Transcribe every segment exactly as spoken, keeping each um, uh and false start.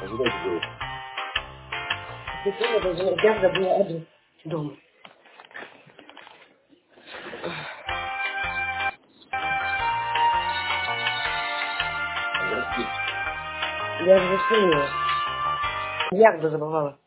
Прикольно, даже я забыла адрес дома. Я же вспомнила. Я когда забывала.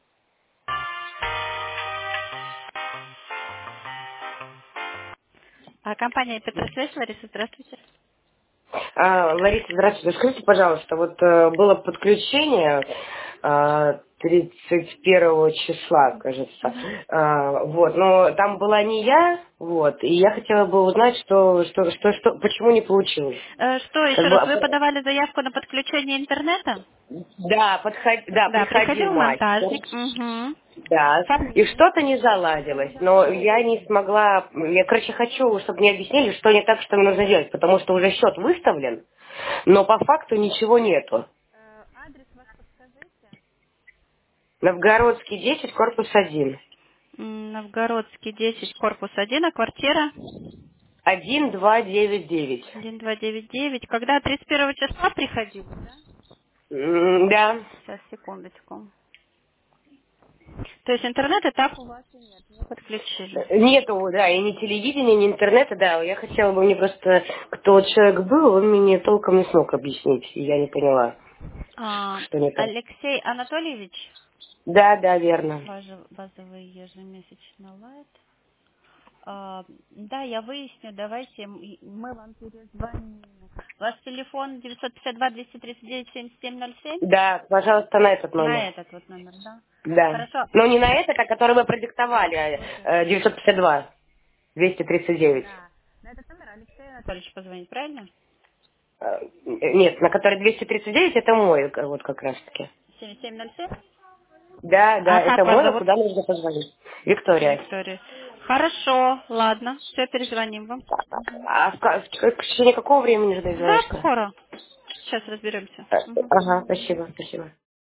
А компания Петросвязь, Лариса, здравствуйте. А, Лариса, здравствуйте. Скажите, пожалуйста, вот э, было подключение э, тридцать первого числа, кажется. Мгм. А, вот, но там была не я, вот, и я хотела бы узнать, что, что, что, что, почему не получилось. Э, Что Как еще бы, раз? а, Вы подавали заявку на подключение интернета? да, подход- да, Да, приходил приходил мастер. монтажник. Угу. Да, и Фамилия. что-то не заладилось, но я не смогла, я, короче, хочу, чтобы мне объяснили, что не так, что мне нужно делать, потому что уже счет выставлен, но по факту ничего нету. Новгородский десять, корпус один. М, Новгородский десять, корпус один, а квартира один два девять девять. один два девять девять. Когда тридцать первого числа приходил? М, Да. Сейчас, секундочку. То есть интернета так у вас не подключили? Нету, да, и ни телевидения, ни интернета, да. Я хотела бы, мне просто, кто человек был, он мне толком не смог объяснить, и я не поняла, А, что не так. Алексей Анатольевич, Да, да, верно. базов- базовый ежемесячный лайт. А, да, я выясню, давайте м- и мы вам перезвоним. У вас телефон девятьсот пятьдесят два двести тридцать девять семьдесят семь ноль семь? Да, пожалуйста, на этот На номер. этот вот номер, да? Да. Хорошо. Но не на этот, а который вы продиктовали, а, э, девятьсот пятьдесят два двести тридцать девять. Да. На этот номер Алексей Анатольевич позвонит, правильно? Э, Нет, на который двести тридцать девять это мой, э, вот как раз таки. семьдесят семь ноль семь? Да, А да, как это вас мой, вот зовут? куда нужно позвонить. Виктория. Виктория. Хорошо, ладно, все, перезвоним вам. А в, ка- в ч- в течение какого времени ждать Да, звоночка? скоро. Сейчас разберемся. Э, Мгм. Ага, спасибо, спасибо.